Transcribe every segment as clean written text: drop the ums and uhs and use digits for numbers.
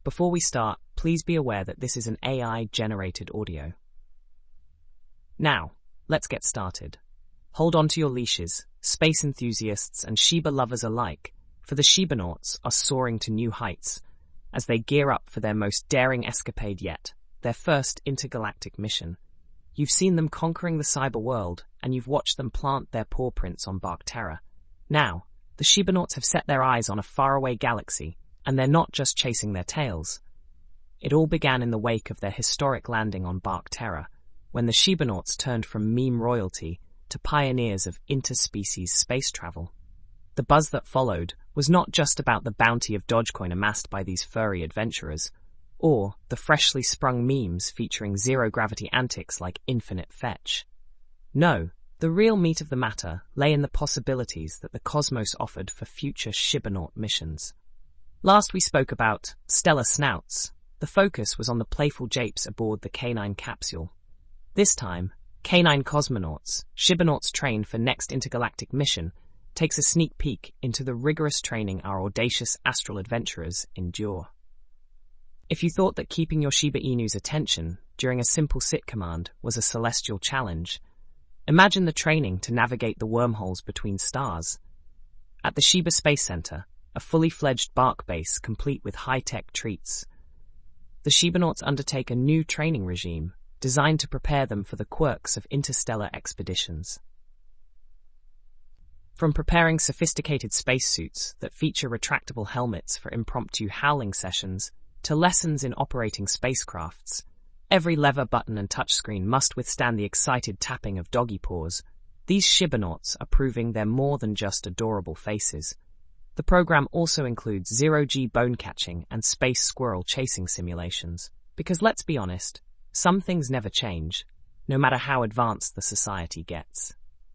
Before we start, please be aware that this is an AI-generated audio. Now, let's get started. Hold on to your leashes, space enthusiasts and Shiba lovers alike, for the Shibanauts are soaring to new heights as they gear up for their most daring escapade yet, their first intergalactic mission. You've seen them conquering the cyber world, and you've watched them plant their paw prints on Bark-Terra. Now, the Shibanauts have set their eyes on a faraway galaxy, and they're not just chasing their tails. It all began in the wake of their historic landing on Bark-Terra, when the Shibanauts turned from meme royalty to pioneers of interspecies space travel. The buzz that followed was not just about the bounty of Dogecoin amassed by these furry adventurers, or the freshly sprung memes featuring zero-gravity antics like infinite fetch. No, the real meat of the matter lay in the possibilities that the cosmos offered for future Shibanaut missions. Last we spoke about stellar snouts. The focus was on the playful japes aboard the K9 capsule. This time, K9 cosmonauts, Shibanauts trained for next intergalactic mission, takes a sneak peek into the rigorous training our audacious astral adventurers endure. If you thought that keeping your Shiba Inu's attention during a simple sit command was a celestial challenge, imagine the training to navigate the wormholes between stars. At the Shiba Space Center, a fully fledged Bark base complete with high-tech treats, the Shibanauts undertake a new training regime designed to prepare them for the quirks of interstellar expeditions. From preparing sophisticated spacesuits that feature retractable helmets for impromptu howling sessions to lessons in operating spacecrafts, every lever, button and touchscreen must withstand the excited tapping of doggy paws. These Shibanauts are proving they're more than just adorable faces. The program also includes zero-G bone catching and space squirrel chasing simulations, because let's be honest, some things never change, no matter how advanced the society gets.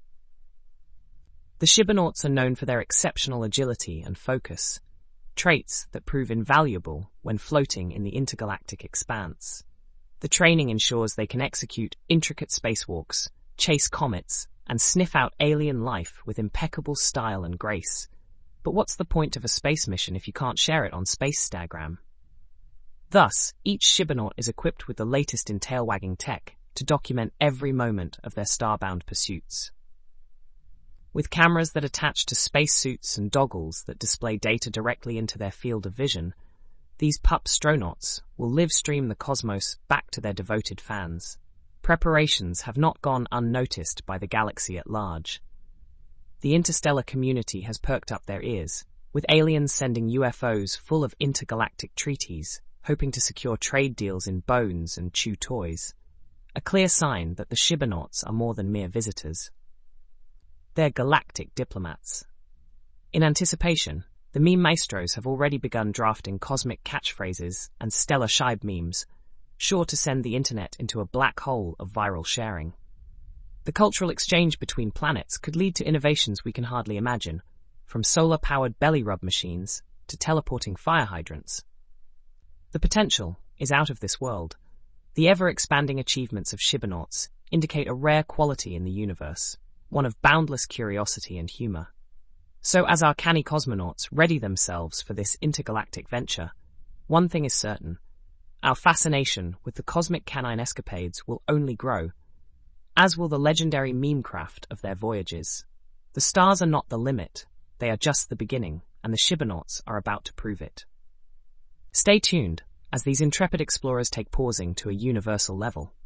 The Shibanauts are known for their exceptional agility and focus, traits that prove invaluable when floating in the intergalactic expanse. The training ensures they can execute intricate spacewalks, chase comets, and sniff out alien life with impeccable style and grace. But what's the point of a space mission if you can't share it on Spacestagram? Thus, each Shibanaut is equipped with the latest in tail-wagging tech to document every moment of their starbound pursuits. With cameras that attach to spacesuits and doggles that display data directly into their field of vision, these pup-stronauts will live-stream the cosmos back to their devoted fans. Preparations have not gone unnoticed by the galaxy at large. The interstellar community has perked up their ears, with aliens sending UFOs full of intergalactic treaties, hoping to secure trade deals in bones and chew toys. A clear sign that the Shibanauts are more than mere visitors. They're galactic diplomats. In anticipation, the meme maestros have already begun drafting cosmic catchphrases and stellar Shibe memes, sure to send the internet into a black hole of viral sharing. The cultural exchange between planets could lead to innovations we can hardly imagine, from solar-powered belly rub machines to teleporting fire hydrants. The potential is out of this world. The ever-expanding achievements of Shibanauts indicate a rare quality in the universe, one of boundless curiosity and humor. So as our canny cosmonauts ready themselves for this intergalactic venture, one thing is certain: our fascination with the cosmic canine escapades will only grow, as will the legendary meme craft of their voyages. The stars are not the limit, they are just the beginning, and the Shibanauts are about to prove it. Stay tuned, as these intrepid explorers take pausing to a universal level.